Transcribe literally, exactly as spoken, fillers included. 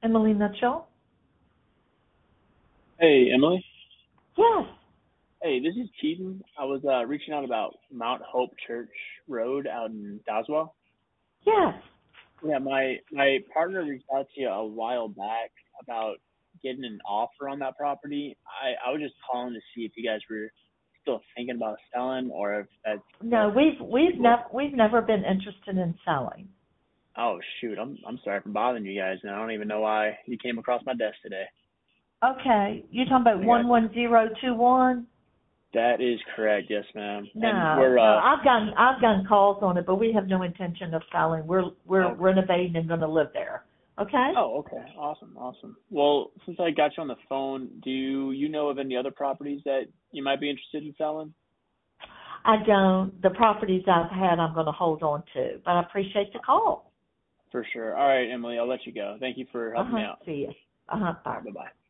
Emily Mitchell? Hey, Emily. Yes, Hey, this is Keaton. I was uh, reaching out about Mount Hope Church Road out in Doswell. yes. Yeah, my my partner reached out to you a while back about getting an offer on that property. I I was just calling to see if you guys were still thinking about selling or if that's No, uh, we've we've table. never we've never been interested in selling. Oh shoot, I'm I'm sorry for bothering you guys, and I don't even know why you came across my desk today. Okay, you talking about I got one one zero two one? that is correct, yes, ma'am. And No, we're no. uh I've gotten I've gotten calls on it, but we have no intention of selling. We're we're okay. renovating and going to live there. Okay. Oh, okay. Awesome, awesome. Well, since I got you on the phone, do you know of any other properties that you might be interested in selling? I don't. The properties I've had, I'm going to hold on to, but I appreciate the call. For sure. All right, Emily, I'll let you go. Thank you for Uh helping me huh. out. See you. Uh huh. All Bye. right, bye-bye.